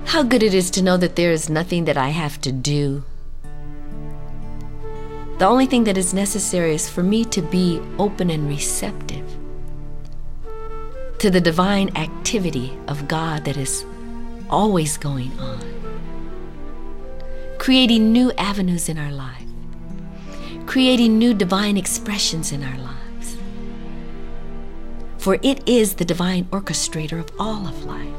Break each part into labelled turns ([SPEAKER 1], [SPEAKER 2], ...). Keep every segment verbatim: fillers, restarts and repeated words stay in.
[SPEAKER 1] How good it is to know that there is nothing that I have to do. The only thing that is necessary is for me to be open and receptive to the divine activity of God that is always going on, creating new avenues in our life, creating new divine expressions in our lives. For it is the divine orchestrator of all of life.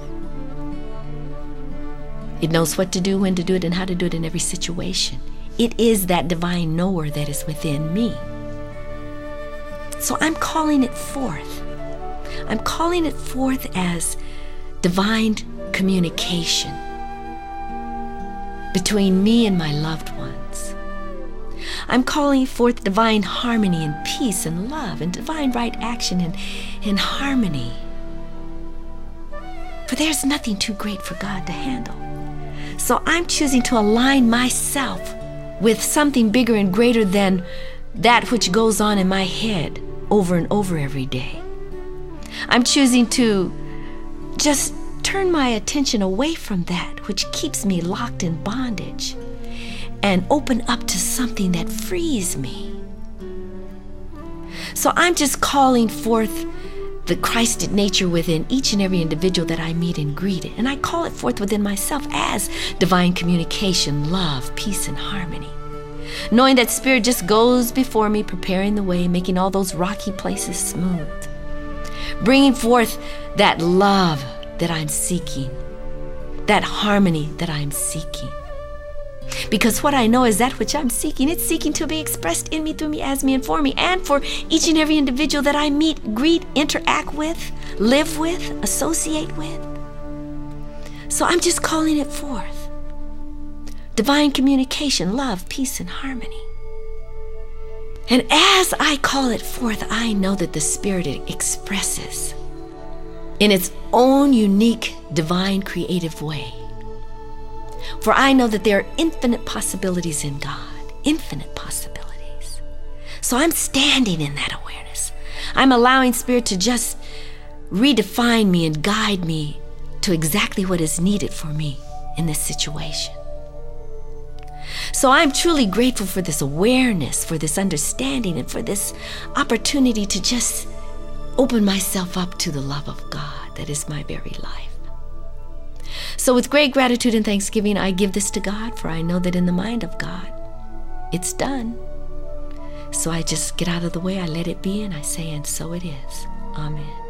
[SPEAKER 1] It knows what to do, when to do it, and how to do it in every situation. It is that divine knower that is within me. So I'm calling it forth. I'm calling it forth as divine communication between me and my loved ones. I'm calling forth divine harmony and peace and love and divine right action and, and harmony. For there's nothing too great for God to handle. So I'm choosing to align myself with something bigger and greater than that which goes on in my head over and over every day. I'm choosing to just turn my attention away from that which keeps me locked in bondage and open up to something that frees me. So I'm just calling forth the Christed nature within each and every individual that I meet and greet. And I call it forth within myself as divine communication, love, peace, and harmony. Knowing that Spirit just goes before me, preparing the way, making all those rocky places smooth. Bringing forth that love that I'm seeking, that harmony that I'm seeking. Because what I know is that which I'm seeking, it's seeking to be expressed in me, through me, as me, and for me, and for each and every individual that I meet, greet, interact with, live with, associate with. So I'm just calling it forth. Divine communication, love, peace, and harmony. And as I call it forth, I know that the Spirit expresses in its own unique, divine, creative way. For I know that there are infinite possibilities in God, infinite possibilities. So I'm standing in that awareness. I'm allowing Spirit to just redefine me and guide me to exactly what is needed for me in this situation. So I'm truly grateful for this awareness, for this understanding, and for this opportunity to just open myself up to the love of God that is my very life. So with great gratitude and thanksgiving, I give this to God, for I know that in the mind of God, it's done. So I just get out of the way, I let it be, and I say, and so it is. Amen.